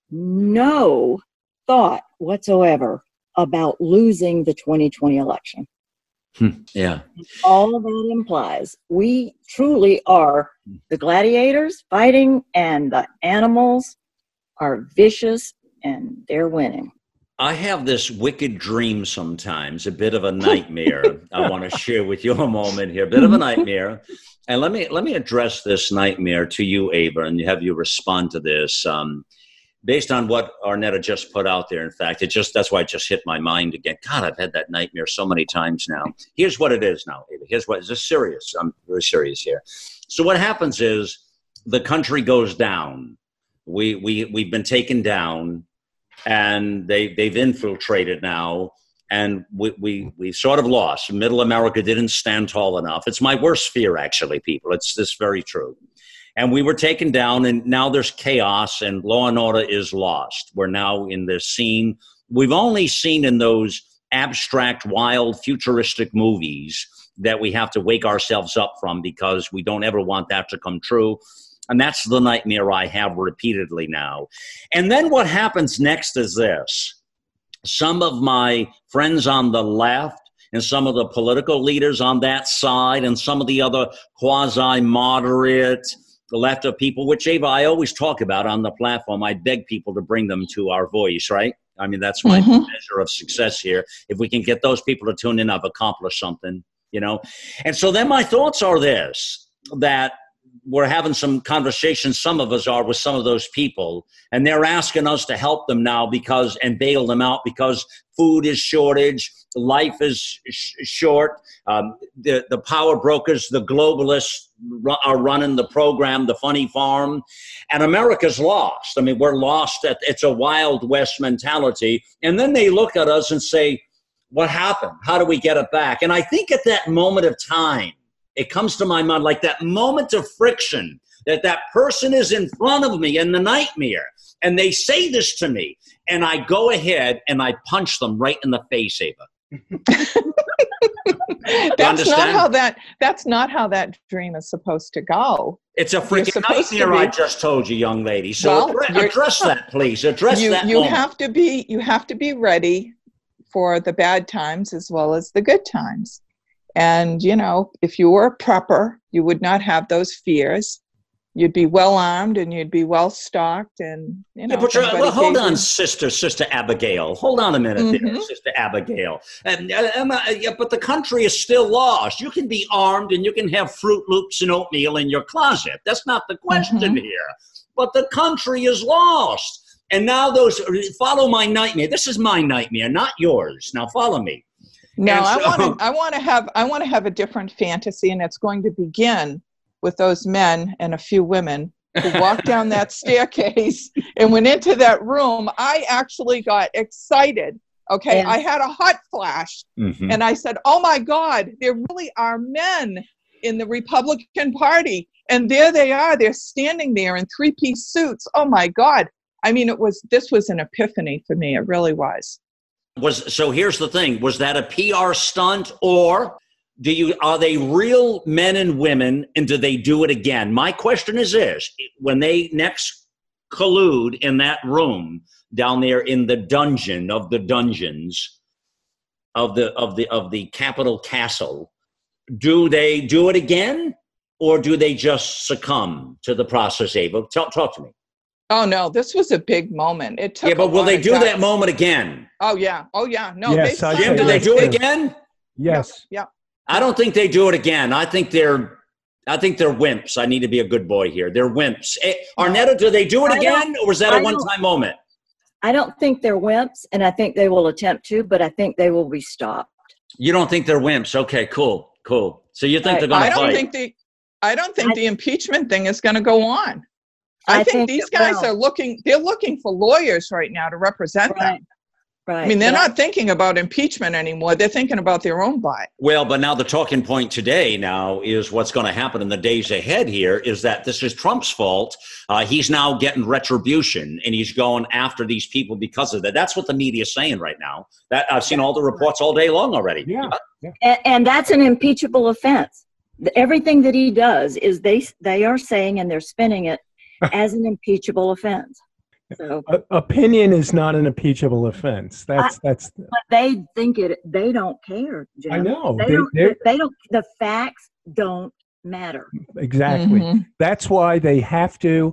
Speaker 6: no thought whatsoever about losing the 2020 election.
Speaker 4: Yeah.
Speaker 6: All that implies we truly are the gladiators fighting, and the animals are vicious and they're winning.
Speaker 4: I have this wicked dream sometimes, a bit of a nightmare. I want to share with you a moment here, a bit of a nightmare. And let me address this nightmare to you, Ava, and have you respond to this. Based on what Arnetta just put out there, in fact, that's why it just hit my mind again. God, I've had that nightmare so many times now. Here's what it is now, Ava. Is this serious? I'm very serious here. So what happens is the country goes down. We've been taken down, and they've infiltrated now, and we sort of lost. Middle America didn't stand tall enough. It's my worst fear, actually, people. It's this very true. And we were taken down, and now there's chaos, and law and order is lost. We're now in this scene we've only seen in those abstract, wild, futuristic movies that we have to wake ourselves up from, because we don't ever want that to come true. And that's the nightmare I have repeatedly now. And then what happens next is this. Some of my friends on the left and some of the political leaders on that side and some of the other quasi-moderate left of people, which, Ava, I always talk about on the platform. I beg people to bring them to our voice, right? I mean, that's my measure of success here. If we can get those people to tune in, I've accomplished something, you know? And so then my thoughts are this, that we're having some conversations, some of us are, with some of those people, and they're asking us to help them now and bail them out because food is shortage, life is short, the power brokers, the globalists are running the program, the funny farm, and America's lost. I mean, we're lost. It's a Wild West mentality. And then they look at us and say, what happened? How do we get it back? And I think at that moment of time, it comes to my mind like that moment of friction, that person is in front of me in the nightmare, and they say this to me, and I go ahead and I punch them right in the face, Ava.
Speaker 3: That's not how that dream is supposed to go.
Speaker 4: It's a freaking nightmare I just told you, young lady. So address that, please. Address that moment.
Speaker 3: You have to be ready for the bad times as well as the good times. And, you know, if you were a prepper, you would not have those fears. You'd be well armed and you'd be well stocked. And, you know,
Speaker 4: well, hold on, Sister Abigail. Hold on a minute there, Sister Abigail. But the country is still lost. You can be armed and you can have Fruit Loops and oatmeal in your closet. That's not the question here. But the country is lost. And now follow my nightmare. This is my nightmare, not yours. Now follow me.
Speaker 3: No, I want to have a different fantasy, and it's going to begin with those men and a few women who walked down that staircase and went into that room, I actually got excited. Okay,
Speaker 6: Yes.
Speaker 3: I had a hot flash, and I said, oh my God, there really are men in the Republican Party. And there they are, they're standing there in three-piece suits. Oh my God. I mean, this was an epiphany for me. It really was.
Speaker 4: So here's the thing. Was that a PR stunt, or are they real men and women, and do they do it again? My question is this: when they next collude in that room down there in the dungeon of the dungeons of the Capitol Castle, do they do it again, or do they just succumb to the process? Ava, talk to me.
Speaker 3: Oh no, this was a big moment. It took.
Speaker 4: Yeah, but will they do that moment again?
Speaker 3: Oh yeah. No.
Speaker 5: Yes,
Speaker 4: Jim, do they do it again?
Speaker 5: Yes.
Speaker 3: Yeah.
Speaker 4: I don't think they do it again. I think they're wimps. I need to be a good boy here. They're wimps. Arnetta, do they do it again, or was that a one-time moment?
Speaker 6: I don't think they're wimps, and I think they will attempt to, but I think they will be stopped.
Speaker 4: You don't think they're wimps? Okay, cool. So you think they're going to fight?
Speaker 3: I don't think the impeachment thing is going to go on. I think these guys are looking for lawyers right now to represent them.
Speaker 6: Right.
Speaker 3: I mean, they're not thinking about impeachment anymore. They're thinking about their own butt.
Speaker 4: Well, but now the talking point today now is what's going to happen in the days ahead here is that this is Trump's fault. He's now getting retribution, and he's going after these people because of that. That's what the media is saying right now. That I've seen all the reports all day long already.
Speaker 5: Yeah.
Speaker 6: And that's an impeachable offense. Everything that he does is they are saying, and they're spinning it as an impeachable offense. So
Speaker 5: opinion is not an impeachable offense. That's.
Speaker 6: But they think it. They don't care, Jim.
Speaker 5: I know.
Speaker 6: They don't. The facts don't matter.
Speaker 5: Exactly. Mm-hmm. That's why they have to.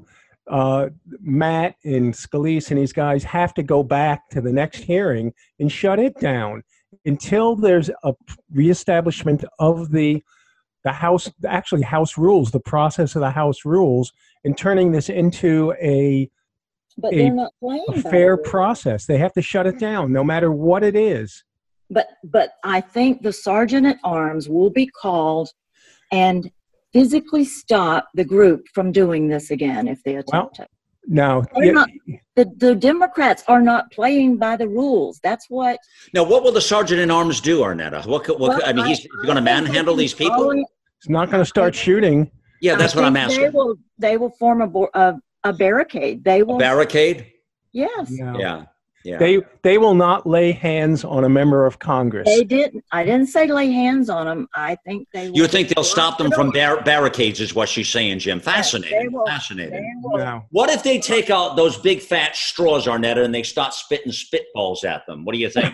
Speaker 5: Matt and Scalise and these guys have to go back to the next hearing and shut it down until there's a reestablishment of the House. Actually, House rules. The process of the House rules and turning this into a
Speaker 6: they're not playing
Speaker 5: a fair process. They have to shut it down, no matter what it is.
Speaker 6: But I think the sergeant at arms will be called and physically stop the group from doing this again if they attempt it.
Speaker 5: No,
Speaker 6: the Democrats are not playing by the rules. That's what.
Speaker 4: Now, what will the sergeant at arms do, Arnetta? I mean, he's going to manhandle these people.
Speaker 5: He's not going to start shooting.
Speaker 4: Yeah, that's what I'm asking.
Speaker 6: They will form a barricade. They will.
Speaker 4: A barricade?
Speaker 6: Yes.
Speaker 5: No.
Speaker 4: Yeah.
Speaker 5: They will not lay hands on a member of Congress.
Speaker 6: They didn't. I didn't say lay hands on them. I think they will.
Speaker 4: You think they'll stop them from barricades is what she's saying, Jim. Fascinating. Fascinating.
Speaker 5: No.
Speaker 4: What if they take out those big fat straws, Arnetta, and they start spitting spitballs at them? What do you think?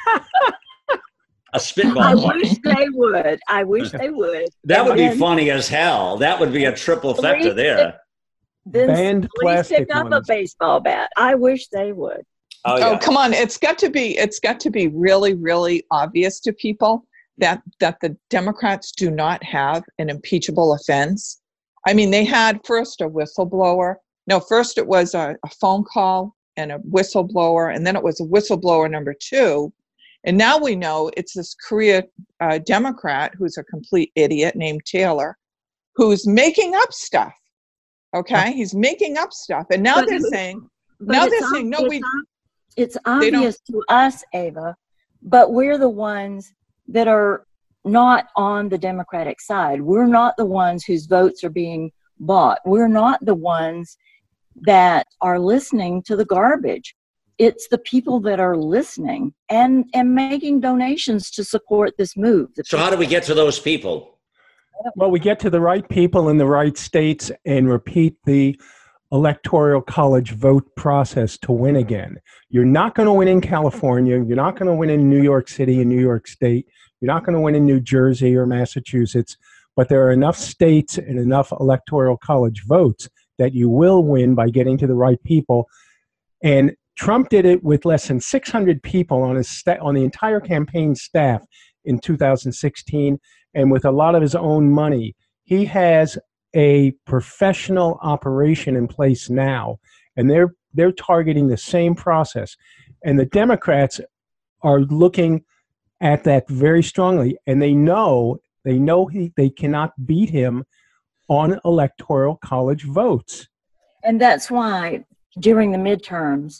Speaker 4: A spitball.
Speaker 6: I wish they would.
Speaker 4: That would be funny as hell. That would be a triple factor there.
Speaker 6: Then please pick up a baseball bat. I wish they would.
Speaker 3: Oh, come on. It's got to be really, really obvious to people that the Democrats do not have an impeachable offense. I mean, they had first a whistleblower. No, first it was a phone call and a whistleblower, and then it was a whistleblower number 2. And now we know it's this career Democrat who's a complete idiot named Taylor, who's making up stuff. Okay? He's making up stuff. And now they're saying, no,
Speaker 6: it's obvious to us, Ava, but we're the ones that are not on the Democratic side. We're not the ones whose votes are being bought. We're not the ones that are listening to the garbage. It's the people that are listening and making donations to support this move.
Speaker 4: So how do we get to those people?
Speaker 5: Well, we get to the right people in the right states and repeat the electoral college vote process to win again. You're not going to win in California. You're not going to win in New York City and New York State. You're not going to win in New Jersey or Massachusetts. But there are enough states and enough electoral college votes that you will win by getting to the right people. And Trump did it with less than 600 people on on the entire campaign staff in 2016, and with a lot of his own money. He has a professional operation in place now, and they're targeting the same process. And the Democrats are looking at that very strongly, and they know they cannot beat him on electoral college votes.
Speaker 6: And that's why during the midterms,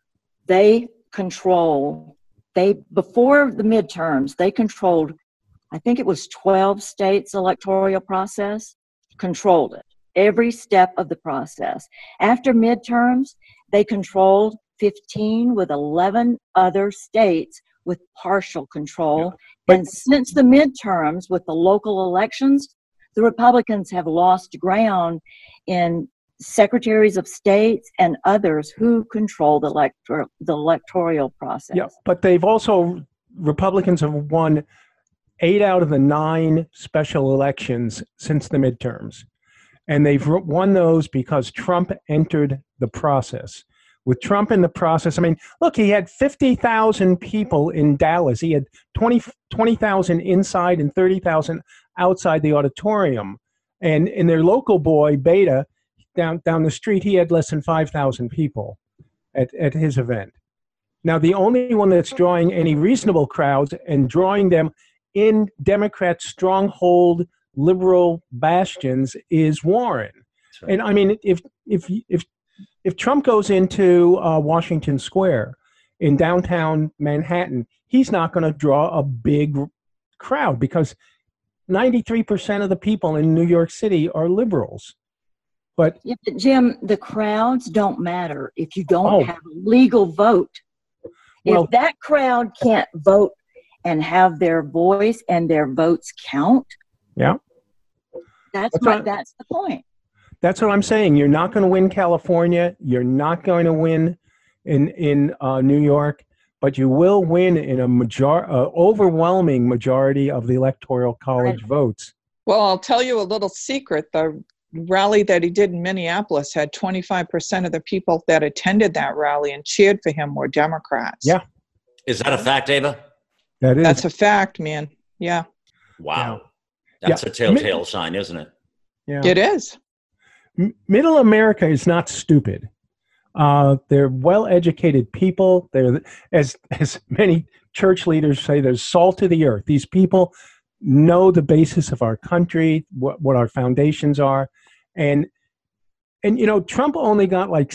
Speaker 6: before the midterms, they controlled, I think it was 12 states' electoral process, controlled it, every step of the process. After midterms, they controlled 15 with 11 other states with partial control. Yeah. And since the midterms with the local elections, the Republicans have lost ground in secretaries of states and others who control the electoral process.
Speaker 5: Yeah, but Republicans have won 8 out of the 9 special elections since the midterms. And they've won those because Trump entered the process. With Trump in the process, I mean, look, he had 50,000 people in Dallas. He had 20,000 inside and 30,000 outside the auditorium. And in their local boy, Beta, down the street, he had less than 5,000 people at his event. Now, the only one that's drawing any reasonable crowds and drawing them in Democrat stronghold liberal bastions is Warren. Right. And I mean, if Trump goes into Washington Square in downtown Manhattan, he's not going to draw a big crowd because 93% of the people in New York City are liberals. But
Speaker 6: Jim, the crowds don't matter if you don't have a legal vote. Well, if that crowd can't vote and have their voice and their votes count,
Speaker 5: yeah,
Speaker 6: that's the point.
Speaker 5: That's what I'm saying. You're not going to win California. You're not going to win in New York, but you will win in overwhelming majority of the Electoral College votes.
Speaker 3: Well, I'll tell you a little secret. The rally that he did in Minneapolis had 25% of the people that attended that rally and cheered for him were Democrats.
Speaker 5: Yeah.
Speaker 4: Is that a fact, Ava?
Speaker 5: That is.
Speaker 3: That's a fact, man. Yeah.
Speaker 4: Wow. That's a telltale sign, isn't it?
Speaker 5: Yeah.
Speaker 3: It is.
Speaker 5: Middle America is not stupid. They're well-educated people. They're, as many church leaders say, they're salt of the earth. These people know the basis of our country, what our foundations are. And you know, Trump only got like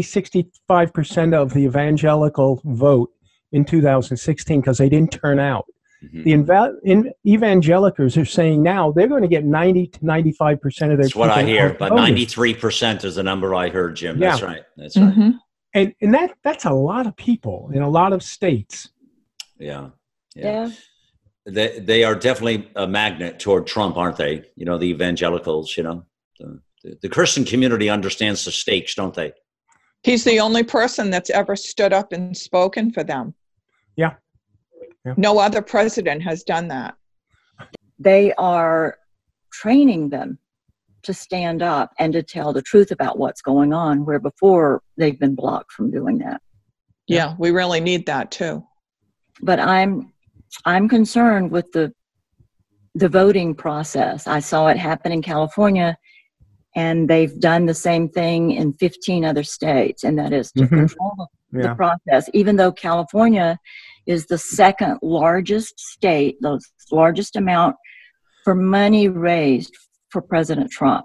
Speaker 5: 65% of the evangelical vote in 2016 because they didn't turn out. Mm-hmm. The evangelicals are saying now they're going to get 90 to 95% of their
Speaker 4: That's what I hear, but 93% is the number I heard, Jim. That's right. That's
Speaker 3: mm-hmm.
Speaker 4: right.
Speaker 5: And that's a lot of people in a lot of states.
Speaker 4: Yeah. They are definitely a magnet toward Trump, aren't they? You know, the evangelicals, you know, the Christian community understands the stakes, don't they?
Speaker 3: He's the only person that's ever stood up and spoken for them.
Speaker 5: Yeah.
Speaker 3: No other president has done that.
Speaker 6: They are training them to stand up and to tell the truth about what's going on, where before they've been blocked from doing that.
Speaker 3: Yeah, we really need that too.
Speaker 6: But I'm concerned with the voting process. I saw it happen in California, and they've done the same thing in 15 other states, and that is to control the process, even though California is the second largest state, the largest amount for money raised for President Trump.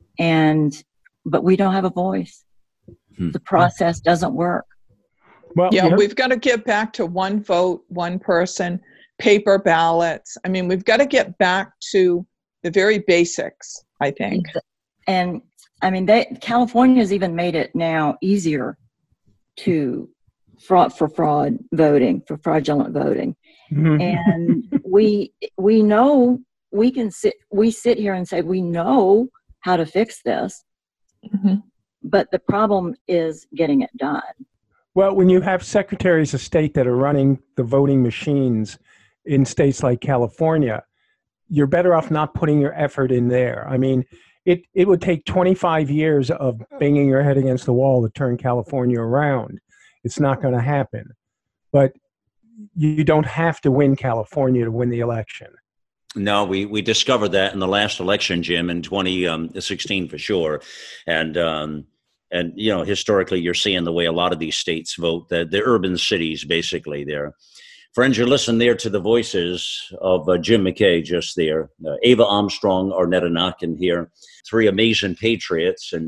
Speaker 6: But we don't have a voice. The process doesn't work.
Speaker 5: Well,
Speaker 3: we've got to get back to one vote, one person, paper ballots. I mean, we've got to get back to the very basics, I think.
Speaker 6: And I mean, California's even made it now easier to fraudulent voting. Mm-hmm. And we know we sit here and say we know how to fix this, but the problem is getting it done.
Speaker 5: Well, when you have secretaries of state that are running the voting machines in states like California, you're better off not putting your effort in there. I mean, it would take 25 years of banging your head against the wall to turn California around. It's not going to happen. But you don't have to win California to win the election.
Speaker 4: No, we discovered that in the last election, Jim, in 2016 for sure. And you know, historically, you're seeing the way a lot of these states vote, the urban cities, basically, there. Friends, you're listening there to the voices of Jim McKay just there, Ava Armstrong, Arnetta Knockin here, three amazing patriots. And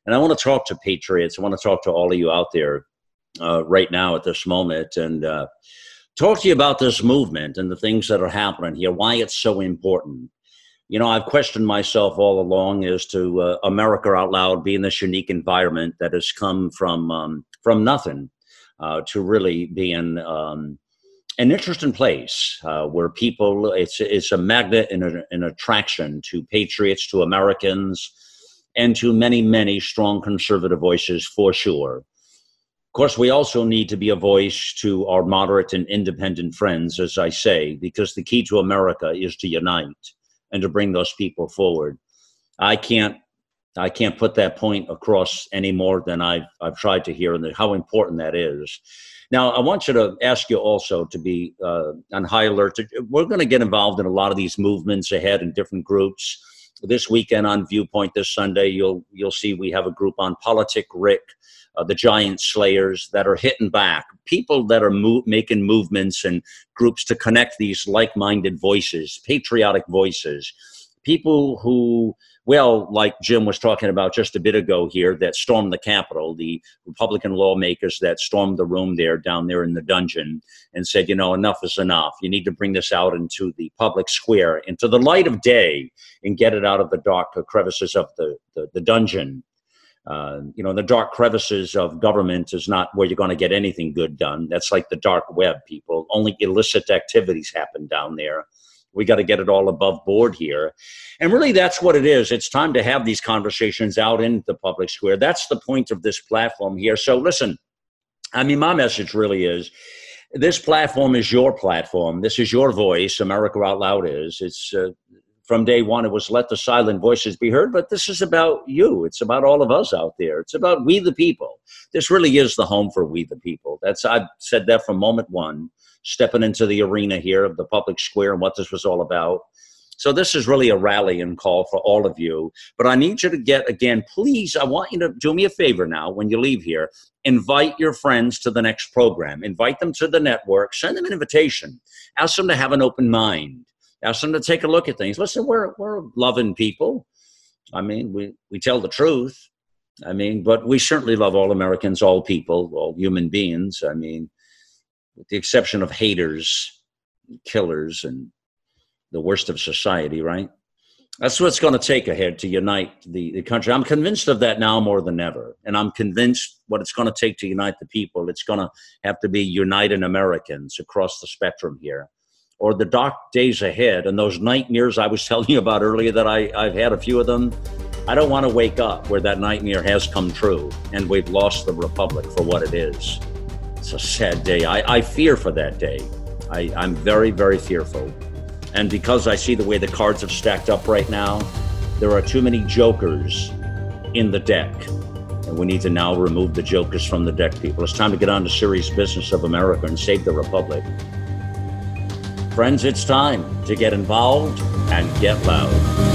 Speaker 4: And I want to talk to patriots. I want to talk to all of you out there right now at this moment, and talk to you about this movement and the things that are happening here, why it's so important. I've questioned myself all along as to America Out Loud being this unique environment that has come from nothing to really being an interesting place where people, it's a magnet and an attraction to patriots, to Americans, and to many, many strong conservative voices for sure. Of course, we also need to be a voice to our moderate and independent friends, as I say, because the key to America is to unite and to bring those people forward. I can't put that point across any more than I've tried to hear, and how important that is. Now, I want you to ask you also to be on high alert. We're going to get involved in a lot of these movements ahead in different groups. This weekend on Viewpoint this Sunday, you'll see we have a group on Politic Rick, the Giant Slayers that are hitting back, people that are making movements and groups to connect these like-minded voices, patriotic voices, people who, well, like Jim was talking about just a bit ago here, that stormed the Capitol, the Republican lawmakers that stormed the room down there in the dungeon and said, enough is enough. You need to bring this out into the public square, into the light of day, and get it out of the dark crevices of the dungeon. The dark crevices of government is not where you're going to get anything good done. That's like the dark web, people. Only illicit activities happen down there. We got to get it all above board here. And really, that's what it is. It's time to have these conversations out in the public square. That's the point of this platform here. So listen, my message really is, this platform is your platform. This is your voice. America Out Loud is. It's from day one, it was let the silent voices be heard, but this is about you. It's about all of us out there. It's about we the people. This really is the home for we the people. I've said that from moment one, stepping into the arena here of the public square and what this was all about. So this is really a rallying call for all of you. But I need you to please, I want you to do me a favor now when you leave here. Invite your friends to the next program. Invite them to the network. Send them an invitation. Ask them to have an open mind. Ask them to take a look at things. Listen, we're loving people. We tell the truth. But we certainly love all Americans, all people, all human beings. With the exception of haters, killers, and the worst of society, right? That's what it's going to take ahead to unite the country. I'm convinced of that now more than ever. And I'm convinced what it's going to take to unite the people, it's going to have to be united Americans across the spectrum here, or the dark days ahead. And those nightmares I was telling you about earlier, that I've had a few of them, I don't want to wake up where that nightmare has come true and we've lost the republic for what it is. It's a sad day. I fear for that day. I'm very, very fearful. And because I see the way the cards have stacked up right now, there are too many jokers in the deck. And we need to now remove the jokers from the deck, people. It's time to get on to serious business of America and save the republic. Friends, it's time to get involved and get loud.